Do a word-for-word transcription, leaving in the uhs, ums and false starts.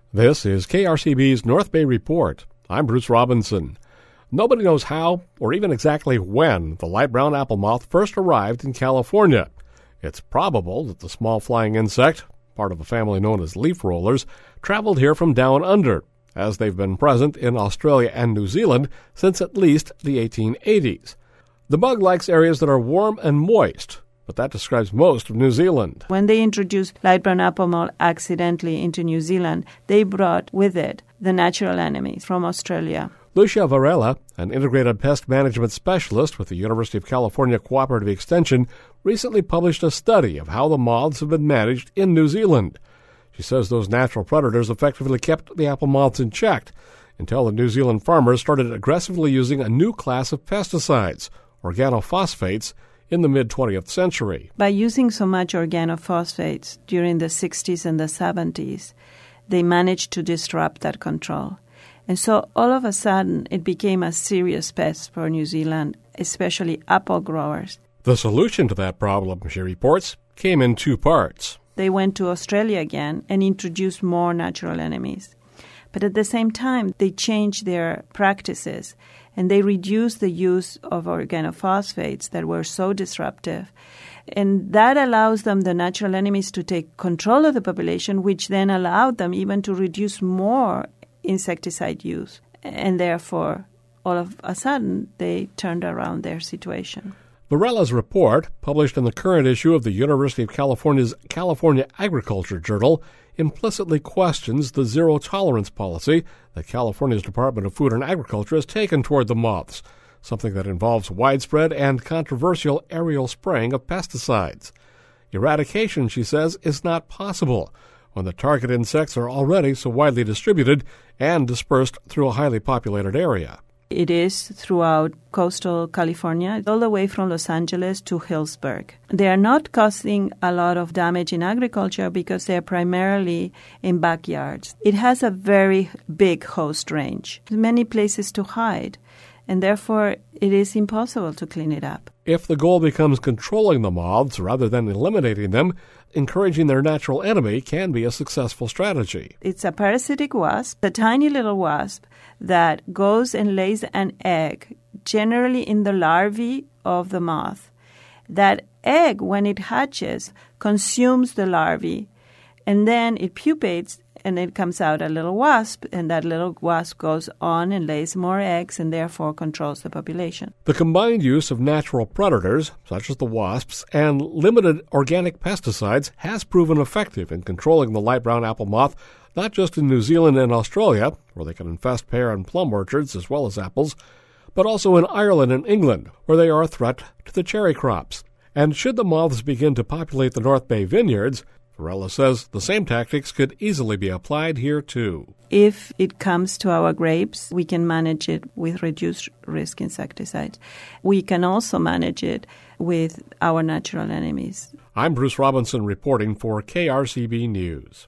This is K R C B's North Bay Report. I'm Bruce Robinson. Nobody knows how or even exactly when the light brown apple moth first arrived in California. It's probable that the small flying insect, part of a family known as leaf rollers, traveled here from down under, as they've been present in Australia and New Zealand since at least the eighteen eighties. The bug likes areas that are warm and moist, but that describes most of New Zealand. When they introduced light brown apple moth accidentally into New Zealand, they brought with it the natural enemies from Australia. Lucia Varela, an integrated pest management specialist with the University of California Cooperative Extension, recently published a study of how the moths have been managed in New Zealand. She says those natural predators effectively kept the apple moths in check until the New Zealand farmers started aggressively using a new class of pesticides, organophosphates, in the mid-twentieth century. By using so much organophosphates during the sixties and the seventies, they managed to disrupt that control. And so all of a sudden, it became a serious pest for New Zealand, especially apple growers. The solution to that problem, she reports, came in two parts. They went to Australia again and introduced more natural enemies. But at the same time, they changed their practices and they reduced the use of organophosphates that were so disruptive. And that allows them, the natural enemies, to take control of the population, which then allowed them even to reduce more insecticide use. And therefore, all of a sudden, they turned around their situation. Varela's report, published in the current issue of the University of California's California Agriculture Journal, implicitly questions the zero-tolerance policy that California's Department of Food and Agriculture has taken toward the moths, something that involves widespread and controversial aerial spraying of pesticides. Eradication, she says, is not possible when the target insects are already so widely distributed and dispersed through a highly populated area. It is throughout coastal California, all the way from Los Angeles to Hillsburg. They are not causing a lot of damage in agriculture because they are primarily in backyards. It has a very big host range, many places to hide, and therefore it is impossible to clean it up. If the goal becomes controlling the moths rather than eliminating them, encouraging their natural enemy can be a successful strategy. It's a parasitic wasp, a tiny little wasp that goes and lays an egg, generally in the larvae of the moth. That egg, when it hatches, consumes the larvae, and then it pupates, and it comes out a little wasp, and that little wasp goes on and lays more eggs and therefore controls the population. The combined use of natural predators, such as the wasps, and limited organic pesticides has proven effective in controlling the light brown apple moth, not just in New Zealand and Australia, where they can infest pear and plum orchards as well as apples, but also in Ireland and England, where they are a threat to the cherry crops. And should the moths begin to populate the North Bay vineyards, Varela says the same tactics could easily be applied here, too. If it comes to our grapes, we can manage it with reduced risk insecticides. We can also manage it with our natural enemies. I'm Bruce Robinson reporting for K R C B News.